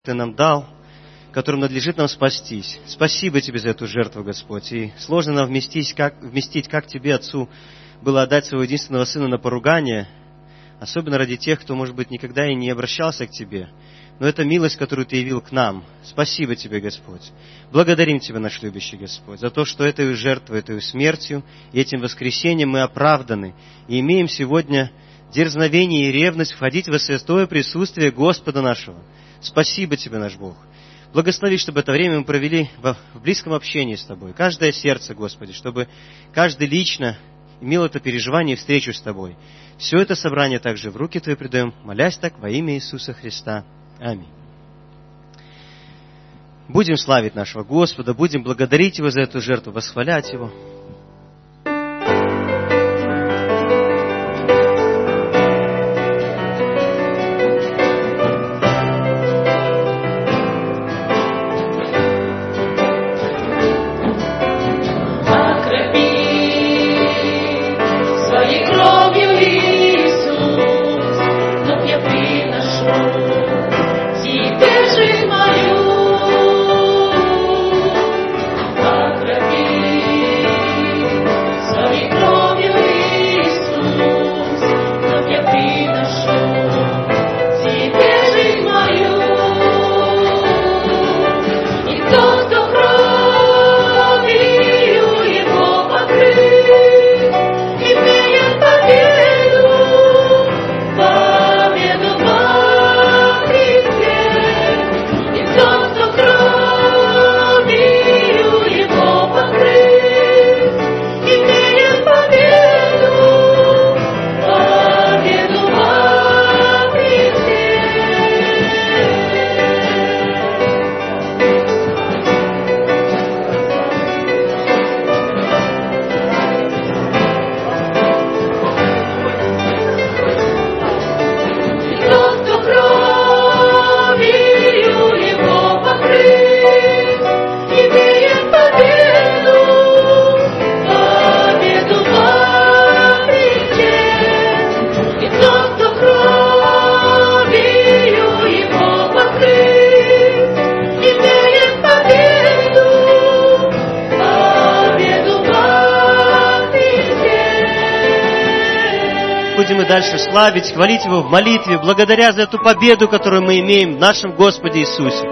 Ты нам дал, которым надлежит нам спастись. Спасибо Тебе за эту жертву, Господь. И сложно нам вместить, как Тебе, Отцу, было отдать Своего единственного Сына на поругание, особенно ради тех, кто, может быть, никогда и не обращался к Тебе. Но это милость, которую Ты явил к нам. Спасибо Тебе, Господь. Благодарим Тебя, наш любящий Господь, за то, что этой жертвой, этой смертью и этим воскресением мы оправданы и имеем сегодня дерзновение и ревность входить во святое присутствие Господа нашего. Спасибо Тебе, наш Бог. Благослови, чтобы это время мы провели в близком общении с Тобой. Каждое сердце, Господи, чтобы каждый лично имел это переживание и встречу с Тобой. Все это собрание также в руки Твои предаем, молясь так во имя Иисуса Христа. Аминь. Будем славить нашего Господа, будем благодарить Его за эту жертву, восхвалять Его. Будем и дальше славить, хвалить Его в молитве, благодаря за эту победу, которую мы имеем в нашем Господе Иисусе.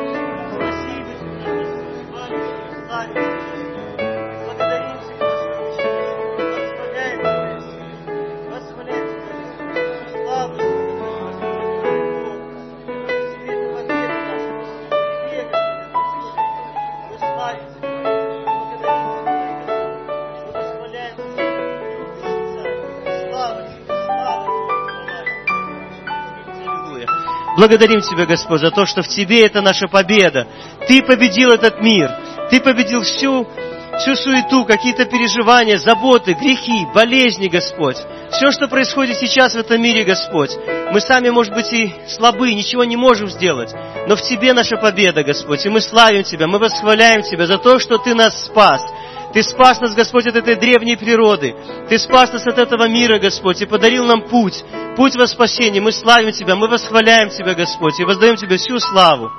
Благодарим Тебя, Господь, за то, что в Тебе это наша победа. Ты победил этот мир. Ты победил всю суету, какие-то переживания, заботы, грехи, болезни, Господь. Все, что происходит сейчас в этом мире, Господь. Мы сами, может быть, и слабы, ничего не можем сделать. Но в Тебе наша победа, Господь. И мы славим Тебя, мы восхваляем Тебя за то, что Ты нас спас. Ты спас нас, Господь, от этой древней природы. Ты спас нас от этого мира, Господь, и подарил нам путь во спасение. Мы славим Тебя, мы восхваляем Тебя, Господь, и воздаем Тебе всю славу.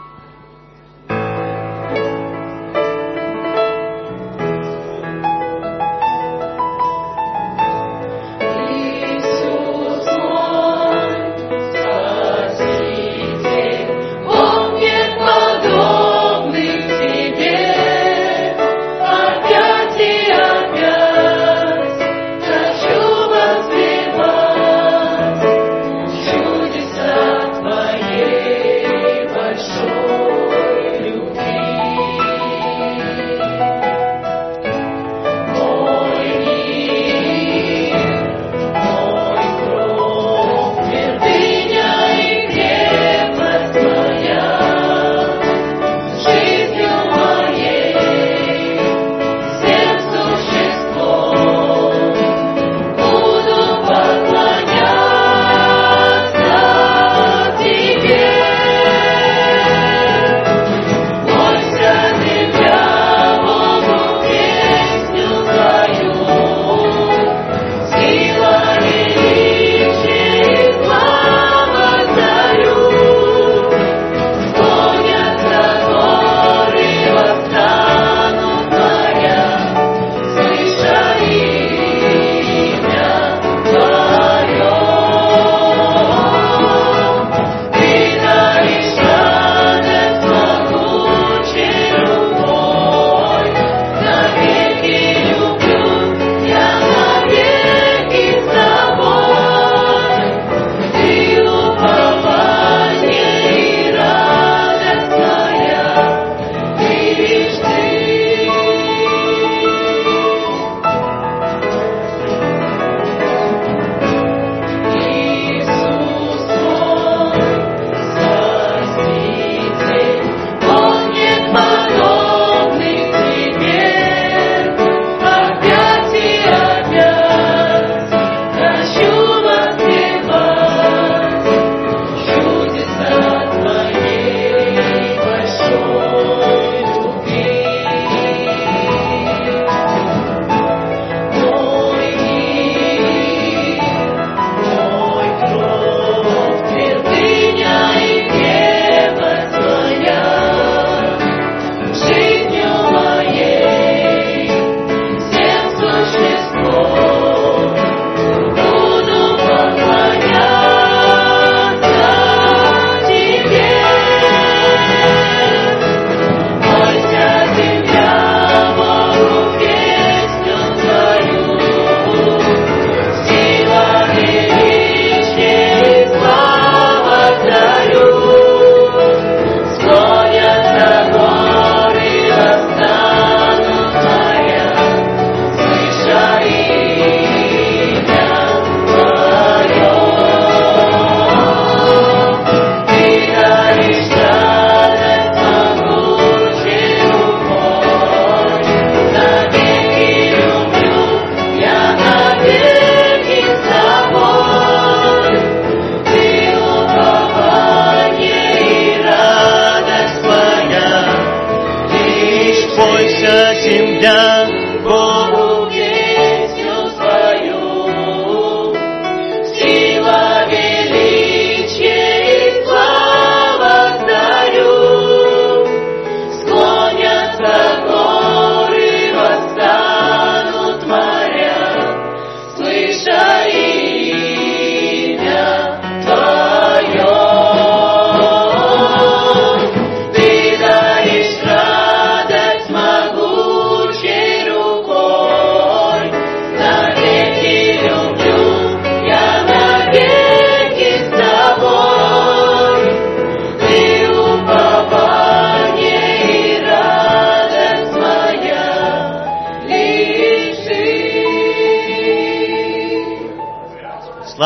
Большой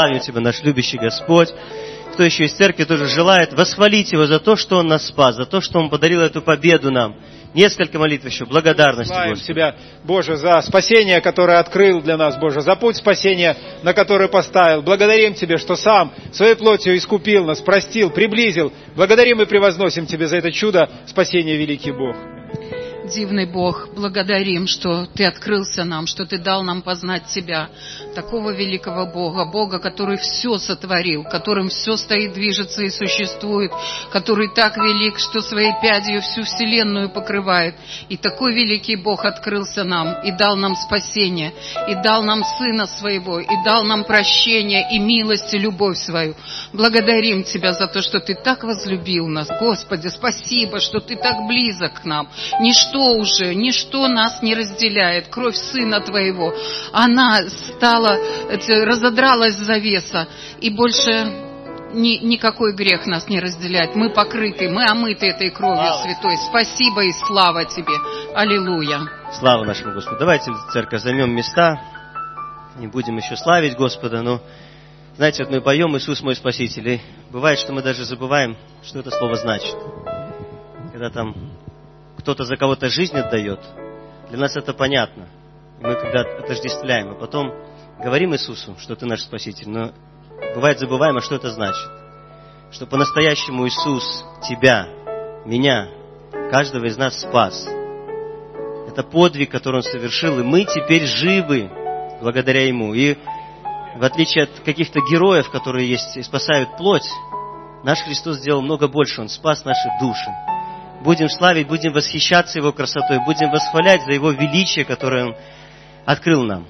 славим Тебя, наш любящий Господь. Кто еще из церкви тоже желает восхвалить Его за то, что Он нас спас, за то, что Он подарил эту победу нам. Несколько молитв еще, благодарности, Славим Господи. Тебя, Боже, за спасение, которое открыл для нас, Боже, за путь спасения, на который поставил. Благодарим Тебя, что Сам Своей плотью искупил нас, простил, приблизил. Благодарим и превозносим Тебя за это чудо спасения, великий Бог. Дивный Бог, благодарим, что Ты открылся нам, что Ты дал нам познать Тебя, такого великого Бога, Бога, который все сотворил, которым все стоит, движется и существует, который так велик, что своей пядью всю вселенную покрывает. И такой великий Бог открылся нам и дал нам спасение, и дал нам Сына Своего, и дал нам прощение, и милость, и любовь свою. Благодарим Тебя за то, что Ты так возлюбил нас. Господи, спасибо, что Ты так близок к нам. Ничто нас не разделяет. Кровь Сына Твоего, она разодралась завеса, и больше никакой грех нас не разделяет. Мы покрыты, мы омыты этой кровью святой. Спасибо и слава Тебе. Аллилуйя. Слава нашему Господу. Давайте, церковь, займем места. Не будем еще славить Господа, но, знаете, вот мы поем «Иисус мой Спаситель», и бывает, что мы даже забываем, что это слово значит. Когда там кто-то за кого-то жизнь отдает, для нас это понятно. И мы когда отождествляем, а потом говорим Иисусу, что Ты наш Спаситель, но бывает забываем, а что это значит. Что по-настоящему Иисус Тебя, меня, каждого из нас спас. Это подвиг, который Он совершил, и мы теперь живы благодаря Ему. И в отличие от каких-то героев, которые есть и спасают плоть, наш Христос сделал много больше. Он спас наши души. Будем славить, будем восхищаться Его красотой, будем восхвалять за Его величие, которое Он открыл нам.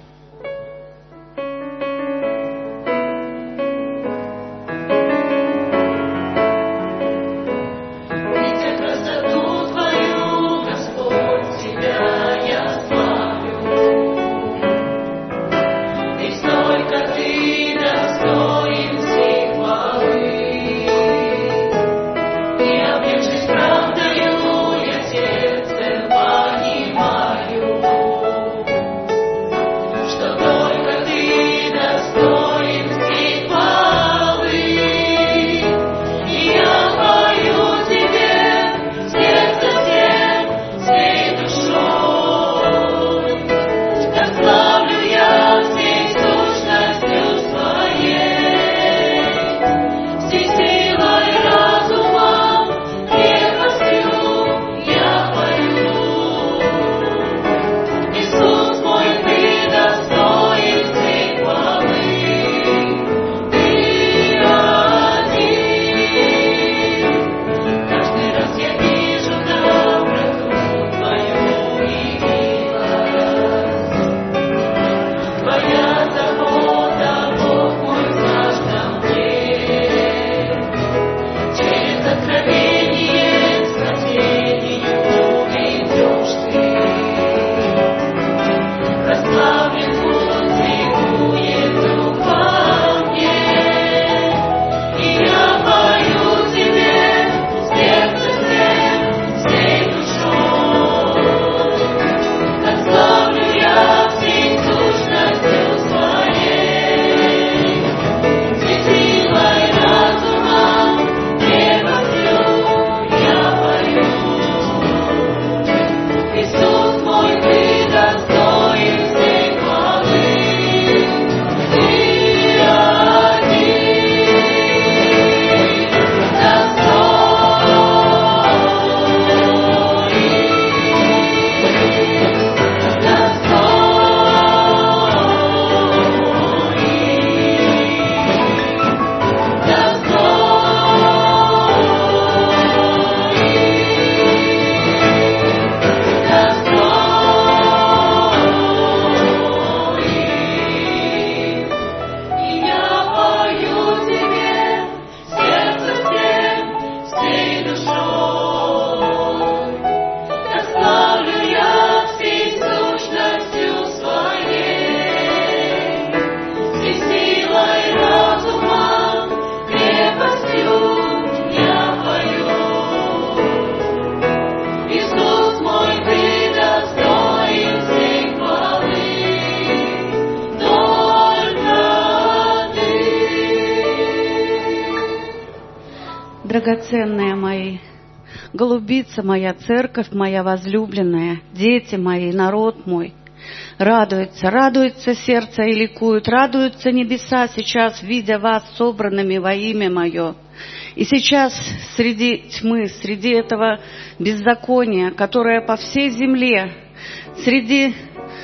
драгоценные мои, голубица моя, церковь моя возлюбленная, дети мои, народ мой. Радуется, радуется сердце и ликует, радуются небеса сейчас, видя вас собранными во имя мое. И сейчас среди тьмы, среди этого беззакония, которое по всей земле, среди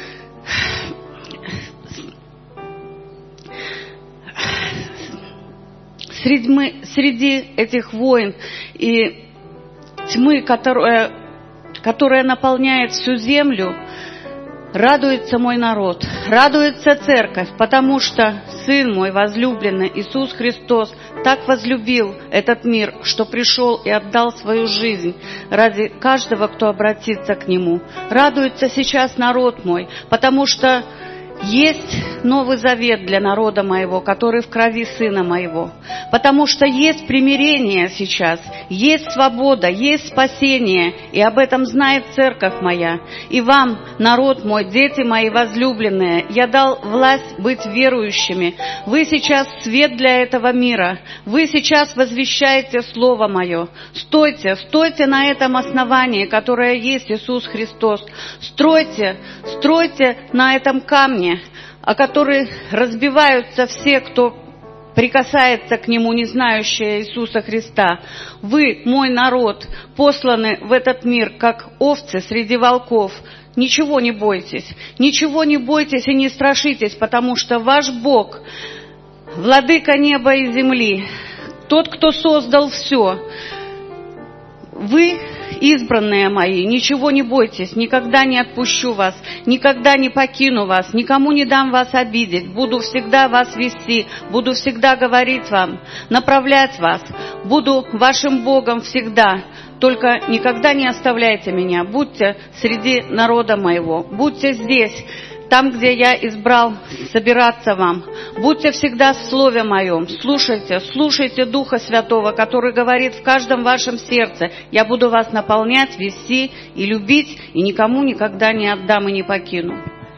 этих войн и тьмы, которая наполняет всю землю, радуется мой народ, радуется церковь, потому что Сын мой возлюбленный Иисус Христос так возлюбил этот мир, что пришел и отдал свою жизнь ради каждого, кто обратится к Нему. Радуется сейчас народ мой, потому что есть Новый Завет для народа моего, который в крови Сына моего. Потому что есть примирение сейчас, есть свобода, есть спасение. И об этом знает церковь моя. И вам, народ мой, дети мои возлюбленные, я дал власть быть верующими. Вы сейчас свет для этого мира. Вы сейчас возвещаете Слово Мое. Стойте, стойте на этом основании, которое есть Иисус Христос. Стройте на этом камне, о который разбиваются все, кто прикасается к Нему, не знающие Иисуса Христа. Вы, мой народ, посланы в этот мир, как овцы среди волков. Ничего не бойтесь и не страшитесь, потому что ваш Бог, владыка неба и земли, тот, кто создал все. Вы, избранные мои, ничего не бойтесь, никогда не отпущу вас, никогда не покину вас, никому не дам вас обидеть, буду всегда вас вести, буду всегда говорить вам, направлять вас, буду вашим Богом всегда. Только никогда не оставляйте меня, будьте среди народа моего, будьте здесь, там, где я избрал собираться вам. Будьте всегда в Слове Моем. Слушайте Духа Святого, который говорит в каждом вашем сердце. Я буду вас наполнять, вести и любить, и никому никогда не отдам и не покину.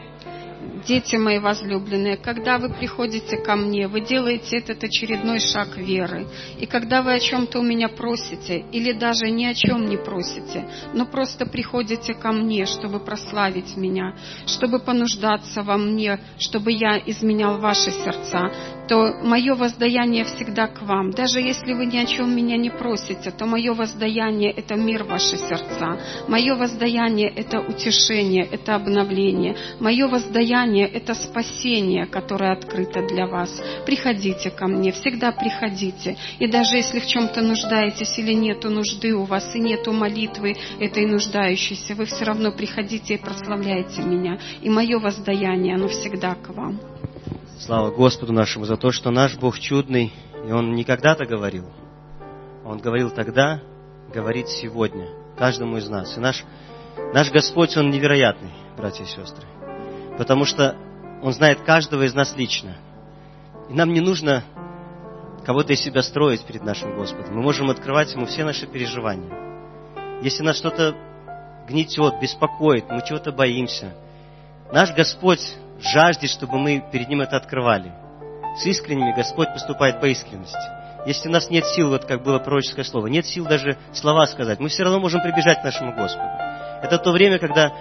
Дети мои возлюбленные, когда вы приходите ко мне, вы делаете этот очередной шаг веры. И когда вы о чем-то у меня просите, или даже ни о чем не просите, но просто приходите ко мне, чтобы прославить меня, чтобы понуждаться во мне, чтобы я изменял ваши сердца, то мое воздаяние всегда к вам. Даже если вы ни о чем меня не просите, то мое воздаяние – это мир в ваши сердца. Мое воздаяние – это утешение, это обновление. Мое воздаяние – это спасение, которое открыто для вас. Приходите ко мне, всегда приходите. И даже если в чем-то нуждаетесь или нету нужды у вас, и нету молитвы этой нуждающейся, вы все равно приходите и прославляйте меня. И мое воздаяние, оно всегда к вам. Слава Господу нашему за то, что наш Бог чудный, и Он не когда-то говорил. Он говорил тогда, говорит сегодня, каждому из нас. И наш Господь, Он невероятный, братья и сестры. Потому что Он знает каждого из нас лично. И нам не нужно кого-то из себя строить перед нашим Господом. Мы можем открывать Ему все наши переживания. Если нас что-то гнетет, беспокоит, мы чего-то боимся, наш Господь жаждет, чтобы мы перед Ним это открывали. С искренними Господь поступает по искренности. Если у нас нет сил, вот как было пророческое слово, нет сил даже слова сказать, мы все равно можем прибежать к нашему Господу. Это то время, когда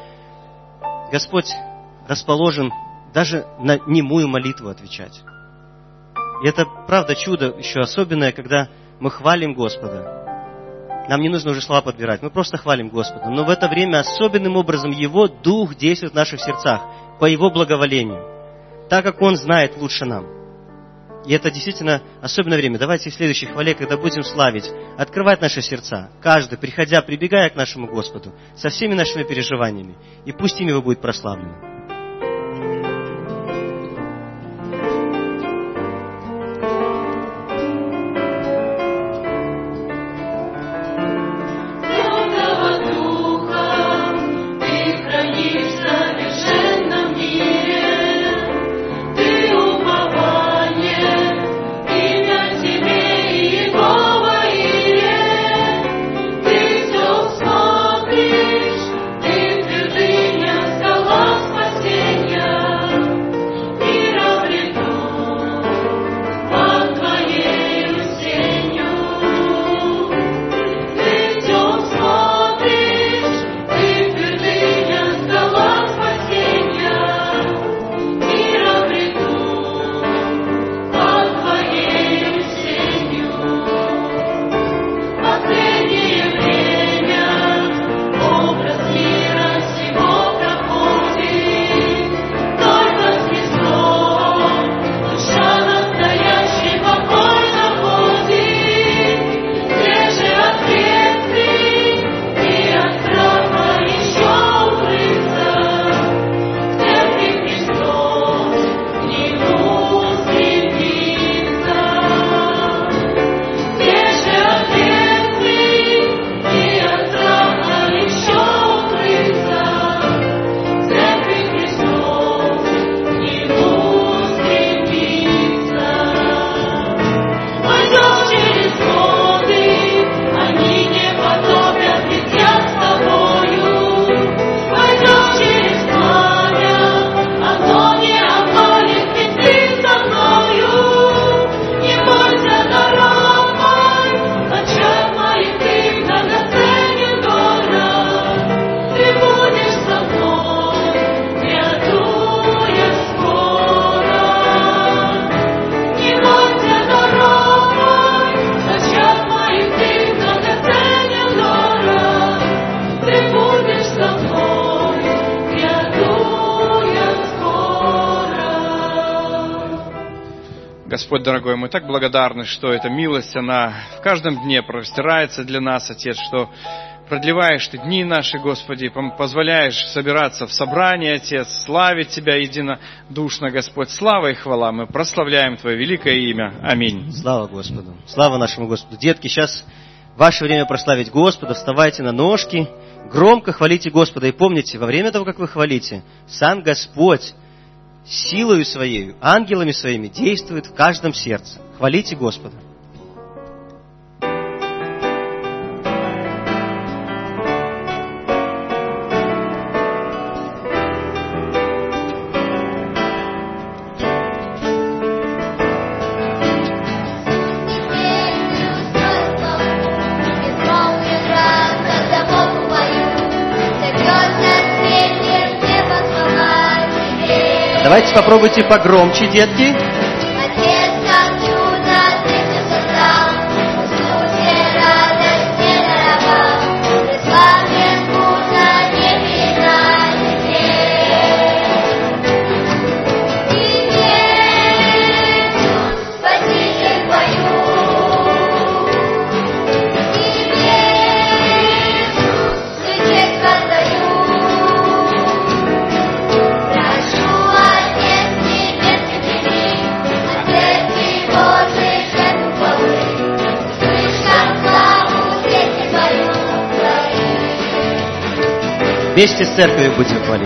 Господь расположен даже на немую молитву отвечать. И это, правда, чудо еще особенное, когда мы хвалим Господа. Нам не нужно уже слова подбирать, мы просто хвалим Господа. Но в это время особенным образом Его Дух действует в наших сердцах по Его благоволению, так как Он знает лучше нам. И это действительно особенное время. Давайте в следующей хвале, когда будем славить, открывать наши сердца, каждый, приходя, прибегая к нашему Господу, со всеми нашими переживаниями, и пусть имя Его будет прославлено. Спасения. Господь дорогой, мы так благодарны, что эта милость, она в каждом дне простирается для нас, Отец, что продлеваешь Ты дни наши, Господи, позволяешь собираться в собрании, Отец, славить Тебя единодушно, Господь. Слава и хвала, мы прославляем Твое великое имя. Аминь. Слава Господу. Слава нашему Господу. Детки, сейчас ваше время прославить Господа. Вставайте на ножки, громко хвалите Господа. И помните, во время того, как вы хвалите, сам Господь силою Своей, ангелами Своими действует в каждом сердце. Хвалите Господа. Давайте попробуйте погромче, детки. Вместе с церковью будем хвалить.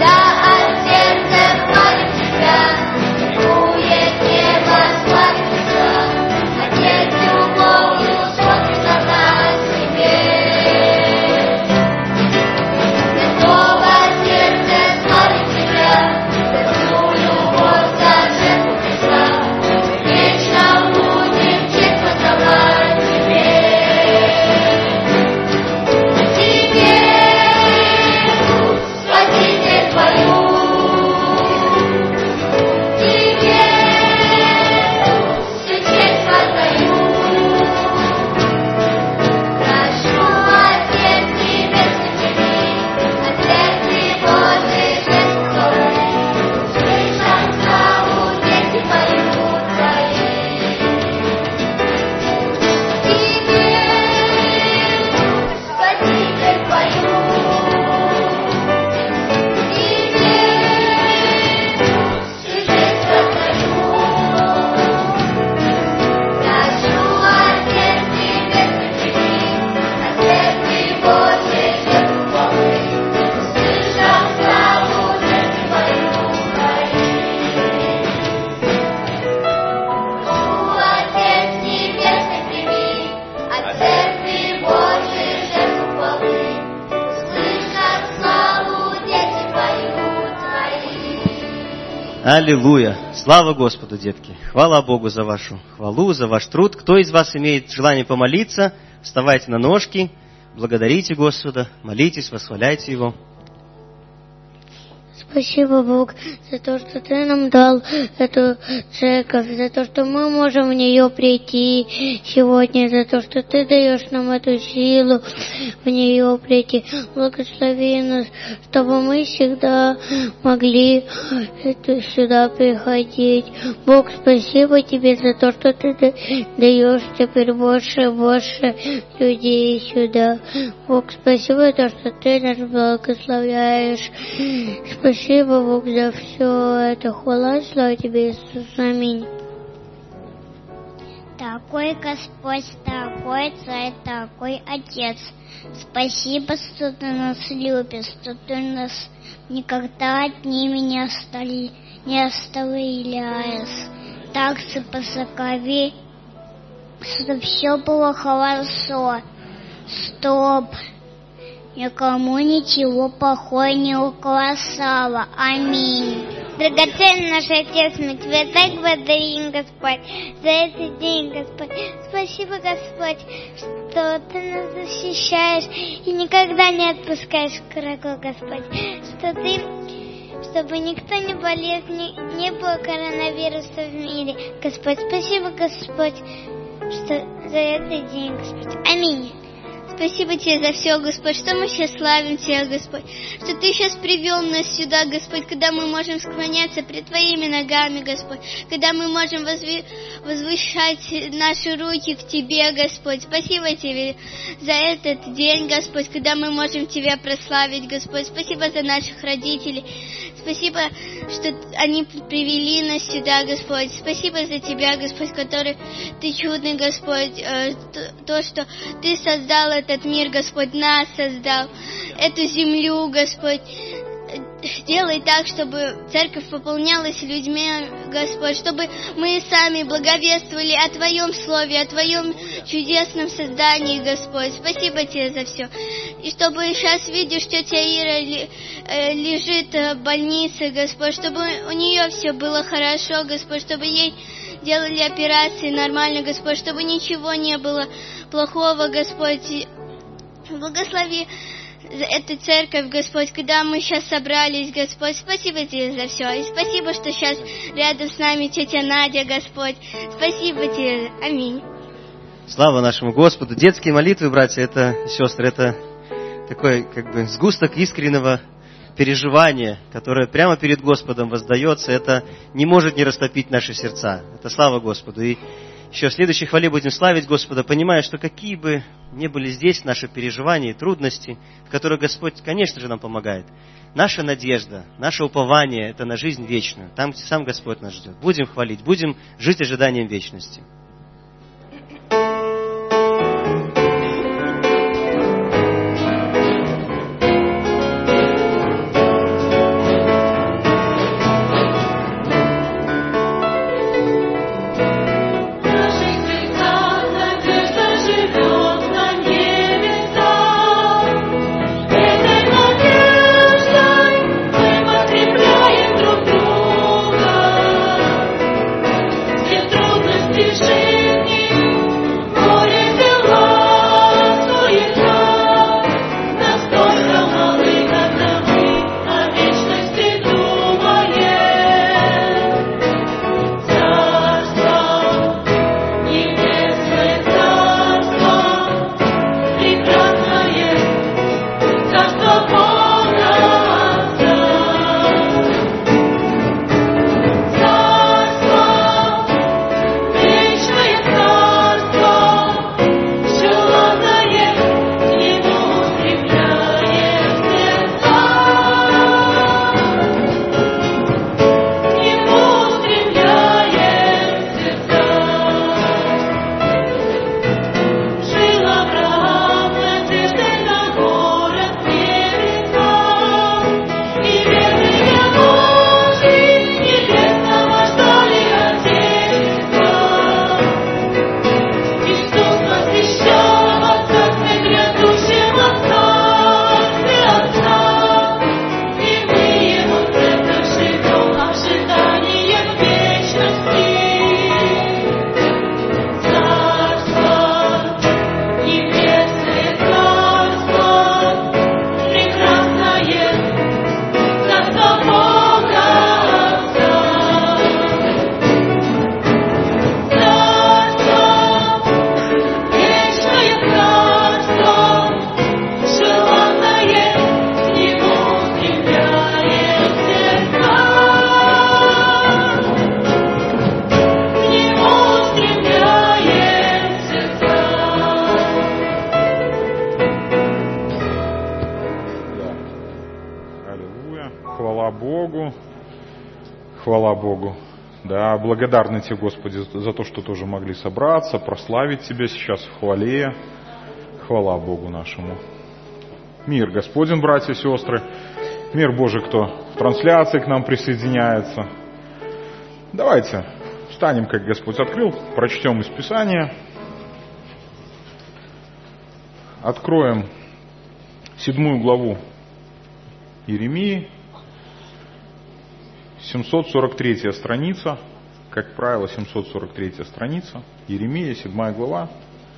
Аллилуйя! Слава Господу, детки! Хвала Богу за вашу хвалу, за ваш труд. Кто из вас имеет желание помолиться, вставайте на ножки, благодарите Господа, молитесь, восхваляйте Его. Спасибо, Бог, за то, что Ты нам дал эту церковь, за то, что мы можем в нее прийти сегодня, за то, что Ты даешь нам эту силу в нее прийти. Благослови нас, чтобы мы всегда могли сюда приходить. Бог, спасибо Тебе за то, что Ты даешь теперь больше и больше людей сюда. Бог, спасибо за то, что Ты нас благословляешь. Спасибо, Бог, за все это. Хвала, слава Тебе, Иисус. Аминь. Такой Господь, такой Царь, такой Отец. Спасибо, что Ты нас любишь, что Ты нас никогда одними не оставляешь. Так что посокови, чтобы все было хорошо, чтоб никому ничего плохого не укасало. Аминь. Драгоценный наш Отец, мы Тебя так благодарим, Господь, за этот день, Господь. Спасибо, Господь, что Ты нас защищаешь и никогда не отпускаешь к врагу, Господь. Чтобы никто не болел, не было коронавируса в мире. Господь, спасибо, Господь, что за этот день, Господь. Аминь. Спасибо Тебе за все, Господь, что мы сейчас славим Тебя, Господь, что Ты сейчас привел нас сюда, Господь, когда мы можем склоняться пред Твоими ногами, Господь, когда мы можем возвышать наши руки к Тебе, Господь. Спасибо Тебе за этот день, Господь, когда мы можем Тебя прославить, Господь. Спасибо за наших родителей. Спасибо, что они привели нас сюда, Господь. Спасибо за Тебя, Господь, который Ты чудный, Господь. То, что Ты создал этот мир, Господь, нас создал, эту землю, Господь. Делай так, чтобы церковь пополнялась людьми, Господь, чтобы мы сами благовествовали о Твоем Слове, о Твоем чудесном создании, Господь. Спасибо Тебе за все. И чтобы сейчас видишь, тетя Ира лежит в больнице, Господь, чтобы у нее все было хорошо, Господь, чтобы ей делали операции нормально, Господь, чтобы ничего не было плохого, Господь. Благослови эту церковь, Господь, когда мы сейчас собрались, Господь. Спасибо Тебе за все. И спасибо, что сейчас рядом с нами тетя Надя, Господь. Спасибо Тебе. Аминь. Слава нашему Господу. Детские молитвы, братья, и сестры, это такой сгусток искреннего переживания, которое прямо перед Господом воздается. Это не может не растопить наши сердца. Это слава Господу. И еще в следующей хвале будем славить Господа, понимая, что какие бы ни были здесь наши переживания и трудности, в которых Господь, конечно же, нам помогает, наша надежда, наше упование – это на жизнь вечную, там, где сам Господь нас ждет. Будем хвалить, будем жить ожиданием вечности. Хвала Богу. Да, благодарны Тебе, Господи, за то, что тоже могли собраться, прославить Тебя сейчас в хвале. Хвала Богу нашему. Мир Господень, братья и сестры. Мир Божий, кто в трансляции к нам присоединяется. Давайте встанем, как Господь открыл, прочтем из Писания. Откроем 7 главу Иеремии. 743 страница, как правило, 743 страница, Иеремия, 7 глава.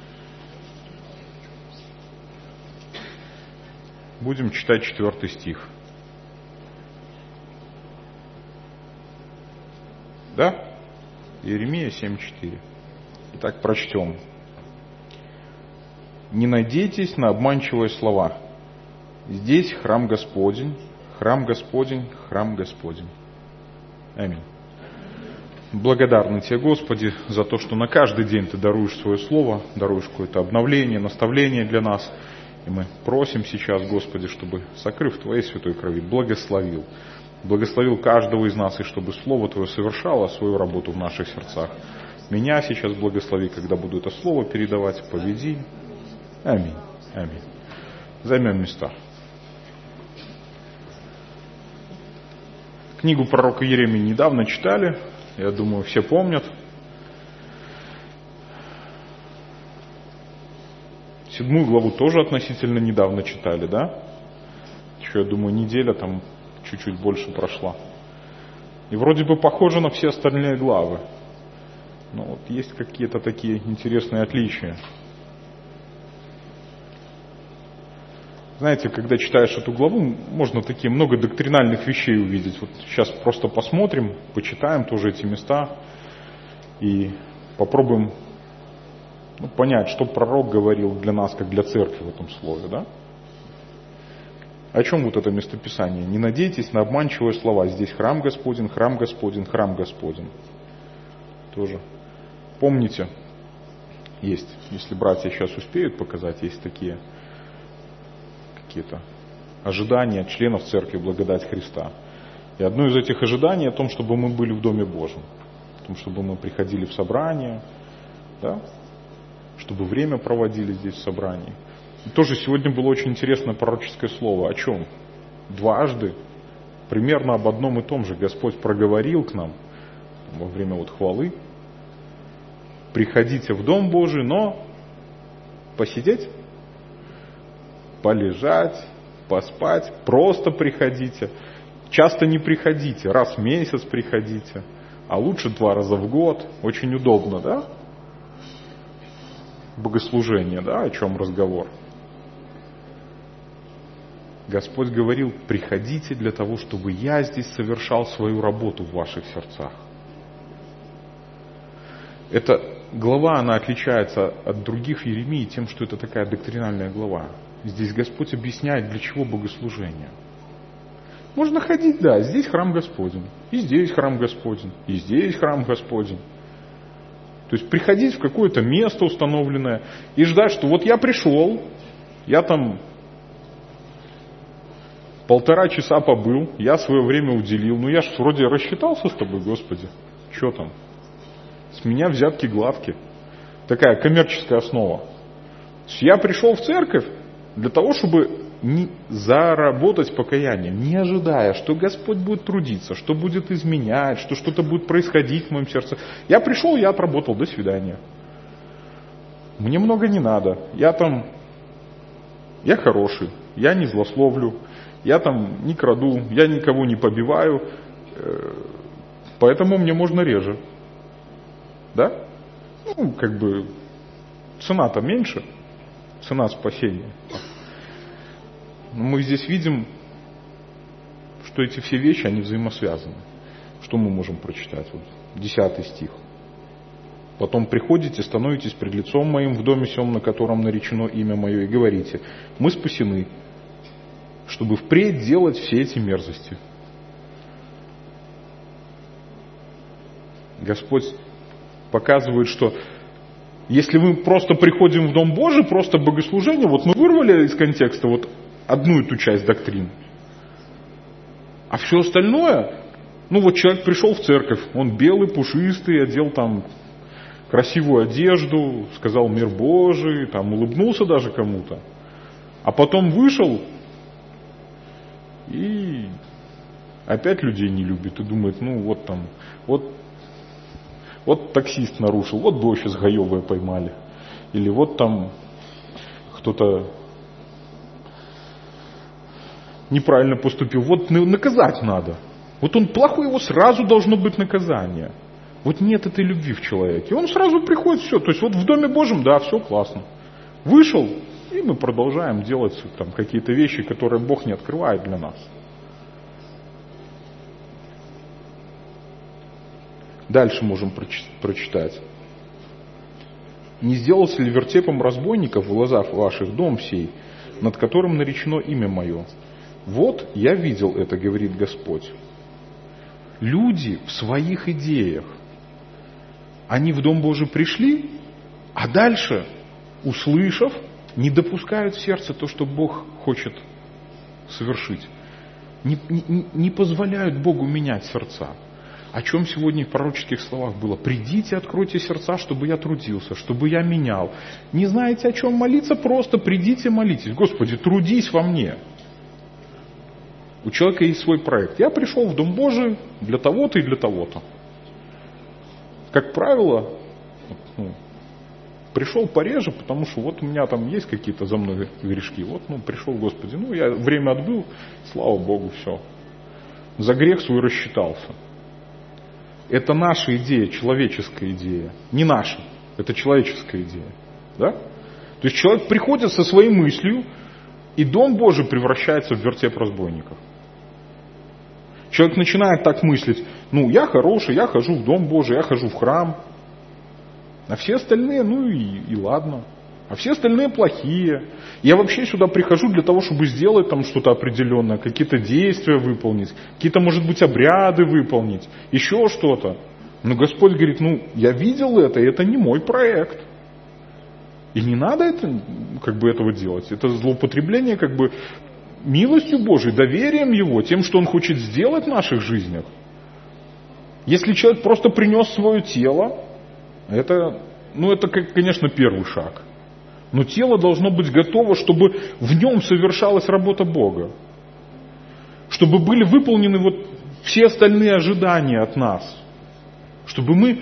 Будем читать 4 стих. Да? Иеремия 7:4. Итак, прочтем. Не надейтесь на обманчивые слова. Здесь храм Господень, храм Господень, храм Господень. Аминь. Благодарны Тебе, Господи, за то, что на каждый день Ты даруешь свое слово, даруешь какое-то обновление, наставление для нас. И мы просим сейчас, Господи, чтобы, сокрыв Твоей святой крови, благословил каждого из нас, и чтобы Слово Твое совершало свою работу в наших сердцах. Меня сейчас благослови, когда буду это Слово передавать, поведи. Аминь. Аминь. Займем места. Книгу пророка Иеремии недавно читали, я думаю, все помнят. 7 главу тоже относительно недавно читали, да? Еще, я думаю, неделя там чуть-чуть больше прошла. И вроде бы похоже на все остальные главы. Но вот есть какие-то такие интересные отличия. Знаете, когда читаешь эту главу, можно такие много доктринальных вещей увидеть. Вот сейчас просто посмотрим, почитаем тоже эти места и попробуем понять, что пророк говорил для нас, как для церкви в этом слове, да? О чем вот это местописание? Не надейтесь на обманчивые слова. Здесь храм Господень, храм Господень, храм Господень. Тоже. Помните, есть, если братья сейчас успеют показать, есть такие какие-то ожидания членов церкви благодать Христа. И одно из этих ожиданий о том, чтобы мы были в Доме Божьем, о том, чтобы мы приходили в собрание, да? Чтобы время проводили здесь в собрании. И тоже сегодня было очень интересное пророческое слово. О чем? Дважды, примерно об одном и том же, Господь проговорил к нам во время хвалы. Приходите в Дом Божий, но посидеть, полежать, поспать, просто приходите. Часто не приходите, раз в месяц приходите, а лучше 2 раза в год. Очень удобно, да? Богослужение, да, о чем разговор? Господь говорил, приходите для того, чтобы я здесь совершал свою работу в ваших сердцах. Эта глава, она отличается от других Иеремии тем, что это такая доктринальная глава. Здесь Господь объясняет, для чего богослужение. Можно ходить, да, здесь храм Господень, и здесь храм Господень, и здесь храм Господень. То есть приходить в какое-то место установленное и ждать, что вот я пришел, я там 1,5 часа побыл, я свое время уделил, я же вроде рассчитался с тобой, Господи, что там? С меня взятки гладки. Такая коммерческая основа. Я пришел в церковь для того, чтобы не заработать покаянием, не ожидая, что Господь будет трудиться, что будет изменять, что что-то будет происходить в моем сердце. Я пришел, я отработал, до свидания. Мне много не надо. Я хороший, я не злословлю, я не краду, я никого не побиваю, поэтому мне можно реже. Да? Цена-то меньше, цена спасения. Но мы здесь видим, что эти все вещи, они взаимосвязаны. Что мы можем прочитать? 10 стих. Потом приходите, становитесь пред лицом моим в доме сем, на котором наречено имя мое, и говорите, мы спасены, чтобы впредь делать все эти мерзости. Господь показывает, что если мы просто приходим в Дом Божий, просто богослужение, мы вырвали из контекста одну эту часть доктрин. А все остальное, человек пришел в церковь, он белый, пушистый, одел красивую одежду, сказал мир Божий, улыбнулся даже кому-то. А потом вышел и опять людей не любит и думает, вот таксист нарушил, вот бы сейчас гаевые поймали. Или кто-то неправильно поступил, наказать надо. Он плохой, его сразу должно быть наказание. Нет этой любви в человеке. Он сразу приходит, все. То есть в Доме Божьем, да, все классно. Вышел, и мы продолжаем делать какие-то вещи, которые Бог не открывает для нас. Дальше можем прочитать. Не сделался ли вертепом разбойников в глазах ваших дом сей, над которым наречено имя мое? Вот я видел это, говорит Господь. Люди в своих идеях, они в Дом Божий пришли, а дальше, услышав, не допускают в сердце то, что Бог хочет совершить. Не позволяют Богу менять сердца. О чем сегодня в пророческих словах было? Придите, откройте сердца, чтобы я трудился, чтобы я менял. Не знаете, о чем молиться? Просто придите, молитесь. Господи, трудись во мне. У человека есть свой проект. Я пришел в Дом Божий для того-то и для того-то. Как правило, пришел пореже, потому что вот у меня там есть какие-то за мной грешки. Вот, пришел, Господи, я время отбыл, слава Богу, все. За грех свой рассчитался. Это наша идея, человеческая идея. Не наша, это человеческая идея. Да? То есть человек приходит со своей мыслью, и Дом Божий превращается в вертеп разбойников. Человек начинает так мыслить, я хороший, я хожу в Дом Божий, я хожу в храм. А все остальные, и ладно. А все остальные плохие. Я вообще сюда прихожу для того, чтобы сделать там что-то определенное, какие-то действия выполнить, какие-то, может быть, обряды выполнить, еще что-то. Но Господь говорит, я видел это, и это не мой проект. И не надо этого делать. Это злоупотребление милостью Божией, доверием Его, тем, что Он хочет сделать в наших жизнях. Если человек просто принес свое тело, это, конечно, первый шаг. Но тело должно быть готово, чтобы в нем совершалась работа Бога. Чтобы были выполнены все остальные ожидания от нас. Чтобы мы,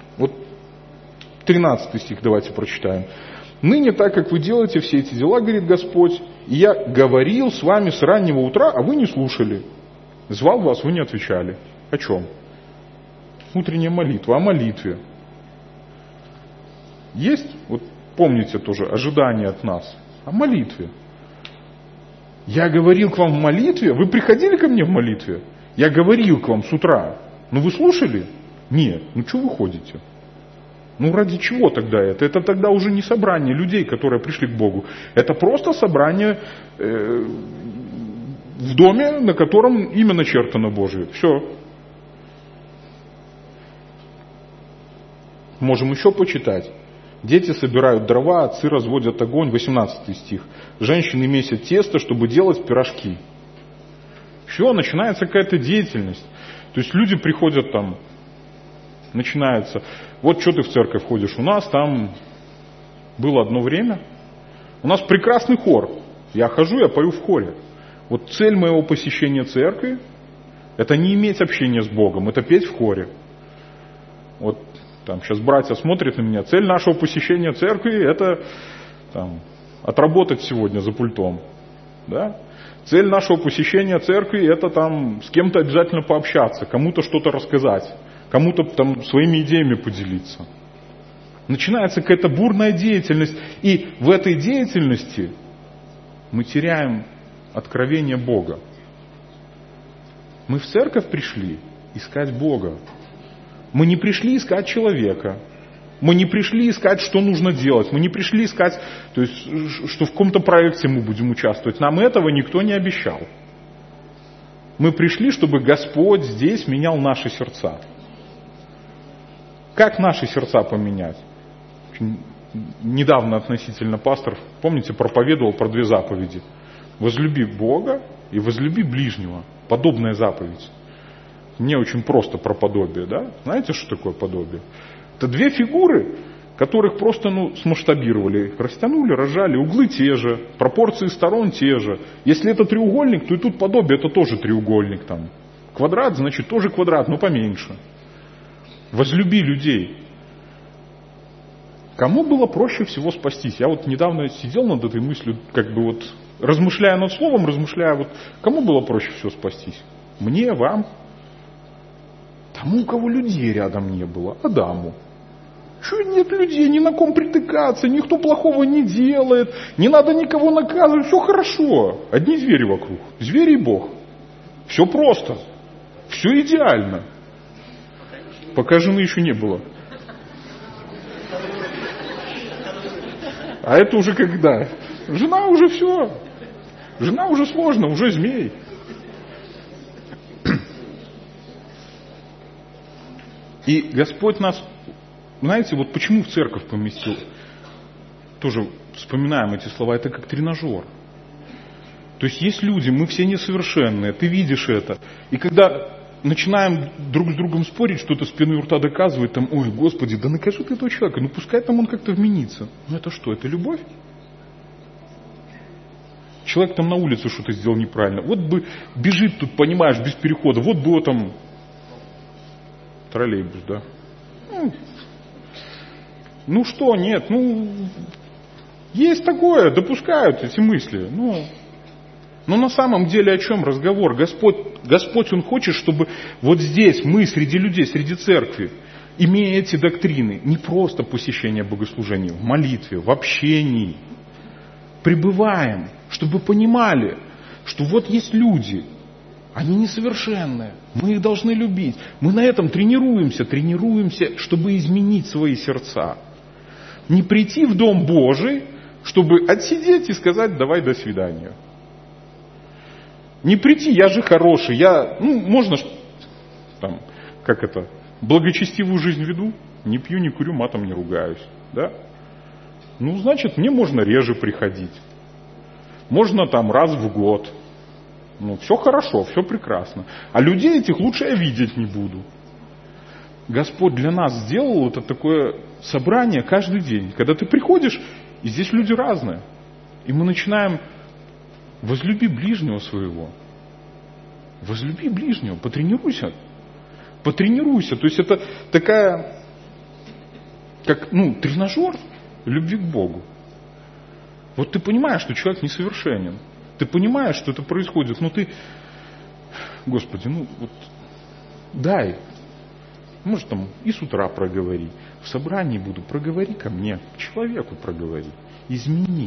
13 стих давайте прочитаем. «Ныне, так как вы делаете все эти дела, говорит Господь, и я говорил с вами с раннего утра, а вы не слушали. Звал вас, вы не отвечали». О чем? Утренняя молитва, о молитве. Есть, помните тоже, ожидание от нас, о молитве. Я говорил к вам в молитве, вы приходили ко мне в молитве? Я говорил к вам с утра, вы слушали? Нет, что вы ходите? Ради чего тогда это? Это тогда уже не собрание людей, которые пришли к Богу. Это просто собрание в доме, на котором имя начертано Божие. Все. Можем еще почитать. Дети собирают дрова, отцы разводят огонь. 18 стих. Женщины месят тесто, чтобы делать пирожки. Все, начинается какая-то деятельность. То есть люди приходят там, начинается, что ты в церковь ходишь? У нас там было одно время, у нас прекрасный хор. Я хожу, я пою в хоре. Цель моего посещения церкви, это не иметь общения с Богом, это петь в хоре. Там сейчас братья смотрят на меня. Цель нашего посещения церкви – это отработать сегодня за пультом. Да? Цель нашего посещения церкви – это с кем-то обязательно пообщаться, кому-то что-то рассказать, кому-то своими идеями поделиться. Начинается какая-то бурная деятельность, и в этой деятельности мы теряем откровение Бога. Мы в церковь пришли искать Бога. Мы не пришли искать человека. Мы не пришли искать, что нужно делать. Мы не пришли искать, что в каком-то проекте мы будем участвовать. Нам этого никто не обещал. Мы пришли, чтобы Господь здесь менял наши сердца. Как наши сердца поменять? Недавно относительно пастор, помните, проповедовал про 2 заповеди. Возлюби Бога и возлюби ближнего. Подобная заповедь. Мне очень просто про подобие, да? Знаете, что такое подобие? Это 2 фигуры, которых просто смасштабировали, их растянули, разжали, углы те же, пропорции сторон те же. Если это треугольник, то и тут подобие, это тоже треугольник. Квадрат, значит, тоже квадрат, но поменьше. Возлюби людей. Кому было проще всего спастись? Я недавно сидел над этой мыслью, размышляя над словом, кому было проще всего спастись? Мне, вам? Тому, у кого людей рядом не было, Адаму. Чего нет людей, ни на ком притыкаться, никто плохого не делает, не надо никого наказывать, все хорошо. Одни звери вокруг, звери и Бог. Все просто, все идеально. Пока жены еще не было. А это уже когда? Жена уже все. Жена уже сложно, уже змей. И Господь нас, знаете, вот почему в церковь поместил? Тоже вспоминаем эти слова, это как тренажер. То есть есть люди, мы все несовершенные, ты видишь это. И когда начинаем друг с другом спорить, что-то спины у рта доказывает, там, ой, Господи, да накажи ты этого человека, ну пускай там он как-то вменится. Ну это что, это любовь? Человек там на улице что-то сделал неправильно. Вот бы бежит тут, понимаешь, без перехода, вот бы там троллейбус, да. Ну что, нет, есть такое, допускают эти мысли. Но на самом деле о чем разговор? Господь, Он хочет, чтобы вот здесь мы, среди людей, среди церкви, имея эти доктрины, не просто посещение богослужения, в молитве, в общении, пребываем, чтобы понимали, что вот есть люди, они несовершенные, мы их должны любить. Мы на этом тренируемся, чтобы изменить свои сердца. Не прийти в Дом Божий, чтобы отсидеть и сказать, давай, до свидания. Не прийти, я же хороший, можно, там, благочестивую жизнь веду, не пью, не курю, матом не ругаюсь, да? Значит, мне можно реже приходить. Можно там раз в год. Все хорошо, все прекрасно. А людей этих лучше я видеть не буду. Господь для нас сделал это такое собрание каждый день. Когда ты приходишь, и здесь люди разные. И мы начинаем: возлюби ближнего своего. Возлюби ближнего, потренируйся. Потренируйся. То есть это такая, как тренажер любви к Богу. Вот ты понимаешь, что человек несовершенен. Ты понимаешь, что это происходит. Господи, дай. Может, там и с утра проговори. В собрании буду, проговори ко мне, к человеку проговори. Измени.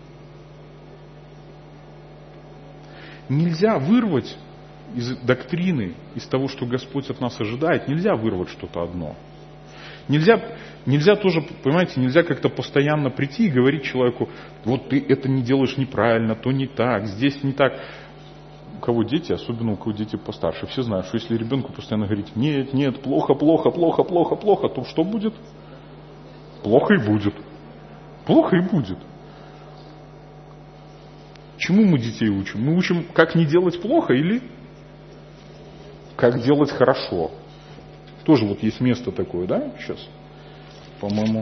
Нельзя вырвать из доктрины, из того, что Господь от нас ожидает, нельзя вырвать что-то одно. Нельзя тоже, понимаете, нельзя как-то постоянно прийти и говорить человеку: вот ты это не делаешь неправильно, то не так, здесь не так. У кого дети, особенно у кого дети постарше, все знают, что если ребенку постоянно говорить: нет, плохо, то что будет? Плохо и будет. Плохо и будет. Чему мы детей учим? Мы учим, как не делать плохо или как делать хорошо. Тоже вот есть место такое, да, сейчас, по-моему,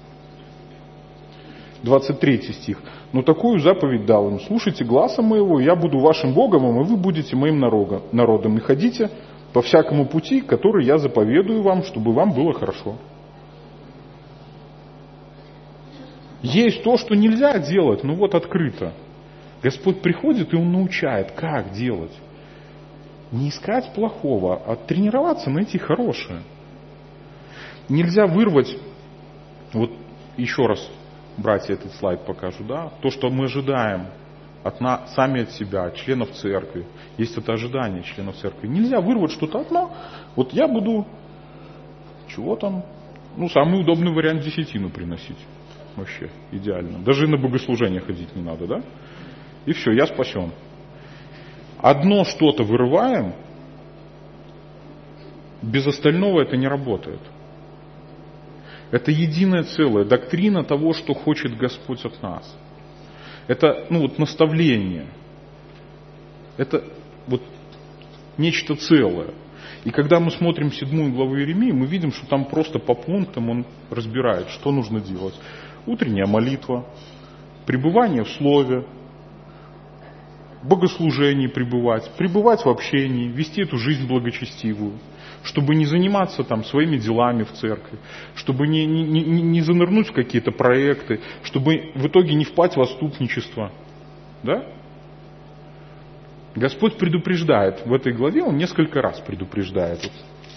23 стих. «Но такую заповедь дал им: слушайте гласа моего, я буду вашим Богом, и вы будете моим народом, и ходите по всякому пути, который я заповедую вам, чтобы вам было хорошо». Есть то, что нельзя делать, но вот открыто. Господь приходит, и Он научает, как делать. Не искать плохого, а тренироваться, найти хорошее. Нельзя вырвать, вот еще раз, братья, этот слайд покажу, да, то, что мы ожидаем сами от себя, от членов церкви. Есть это ожидание членов церкви. Нельзя вырвать что-то одно. Вот я буду, самый удобный вариант — десятину приносить. Вообще идеально. Даже на богослужение ходить не надо, да? И все, я спасен. Одно что-то вырываем, без остального это не работает. Это единое целое, доктрина того, что хочет Господь от нас. Это наставление. Это нечто целое. И когда мы смотрим 7 главу Иеремии, мы видим, что там просто по пунктам он разбирает, что нужно делать. Утренняя молитва, пребывание в Слове, богослужении пребывать в общении, вести эту жизнь благочестивую, чтобы не заниматься своими делами в церкви, чтобы не занырнуть в какие-то проекты, чтобы в итоге не впасть в отступничество. Да? Господь предупреждает в этой главе, Он несколько раз предупреждает.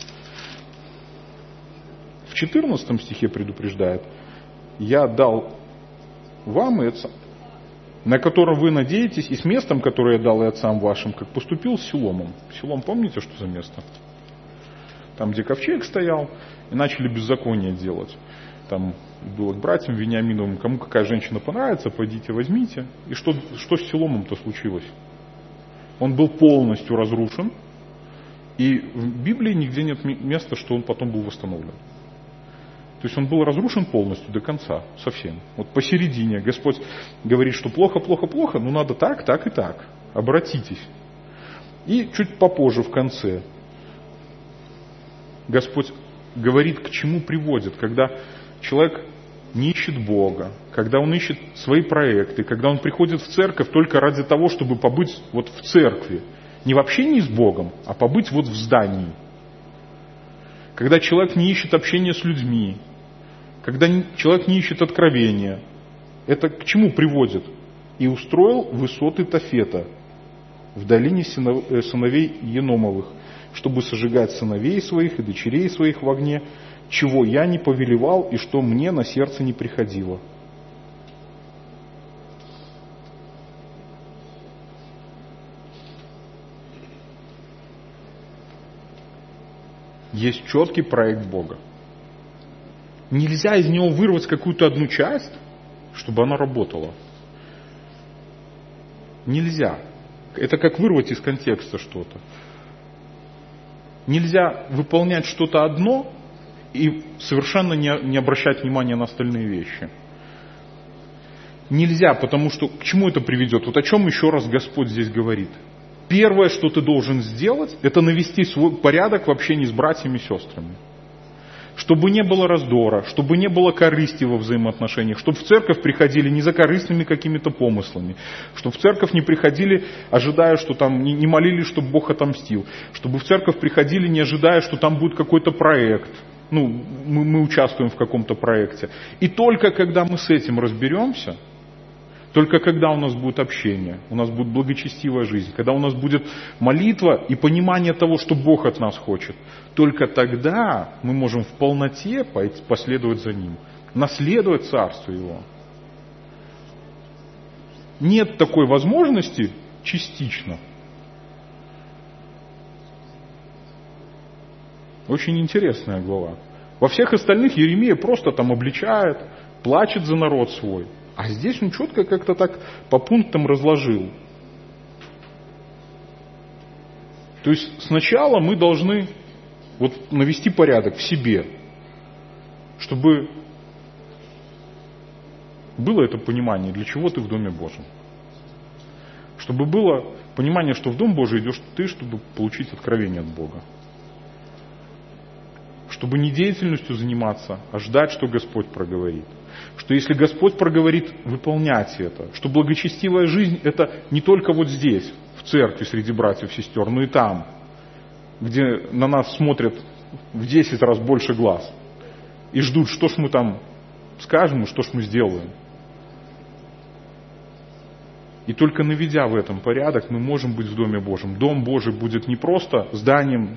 В 14 стихе предупреждает: «Я дал вам это, на котором вы надеетесь, и с местом, которое я дал и отцам вашим, как поступил с Силомом». Силом, помните, что за место? Там, где ковчег стоял, и начали беззаконие делать. там было к братьям Вениаминовым, кому какая женщина понравится, пойдите возьмите. И что с Силомом-то случилось? Он был полностью разрушен, и в Библии нигде нет места, что он потом был восстановлен. То есть он был разрушен полностью до конца, совсем. Вот посередине Господь говорит, что плохо, плохо, плохо, но надо так, так и так. Обратитесь. И чуть попозже, в конце, Господь говорит, к чему приводит, когда человек не ищет Бога, когда он ищет свои проекты, когда он приходит в церковь только ради того, чтобы побыть вот в церкви. Не в общении с Богом, а побыть вот в здании. Когда человек не ищет общения с людьми, когда человек не ищет откровения, это к чему приводит? И устроил высоты Тофета в долине сыновей Еномовых, чтобы сожигать сыновей своих и дочерей своих в огне, чего я не повелевал и что мне на сердце не приходило. Есть четкий проект Бога. Нельзя из него вырвать какую-то одну часть, чтобы она работала. Нельзя. Это как вырвать из контекста что-то. Нельзя выполнять что-то одно и совершенно не обращать внимания на остальные вещи. Нельзя, потому что к чему это приведет? Вот о чем еще раз Господь здесь говорит. Первое, что ты должен сделать, это навести свой порядок в общении с братьями и сестрами. Чтобы не было раздора, чтобы не было корысти во взаимоотношениях, чтобы в церковь приходили не за корыстными какими-то помыслами, чтобы в церковь не приходили, ожидая, что там, не молились, чтобы Бог отомстил, чтобы в церковь приходили, не ожидая, что там будет какой-то проект. Мы участвуем в каком-то проекте. И только когда мы с этим разберемся, только когда у нас будет общение, у нас будет благочестивая жизнь, когда у нас будет молитва и понимание того, что Бог от нас хочет, только тогда мы можем в полноте последовать за Ним, наследовать Царство Его. Нет такой возможности частично. Очень интересная глава. Во всех остальных Иеремия просто там обличает, плачет за народ свой. А здесь он четко как-то так по пунктам разложил. То есть сначала мы должны вот навести порядок в себе, чтобы было это понимание, для чего ты в Доме Божьем. Чтобы было понимание, что в Дом Божий идешь ты, чтобы получить откровение от Бога. Чтобы не деятельностью заниматься, а ждать, что Господь проговорит. Что если Господь проговорит, выполнять это. Что благочестивая жизнь это не только вот здесь, в церкви, среди братьев и сестер, но и там, где на нас смотрят в 10 раз больше глаз. И ждут, что ж мы там скажем и что ж мы сделаем. И только наведя в этом порядок, мы можем быть в Доме Божьем. Дом Божий будет не просто зданием,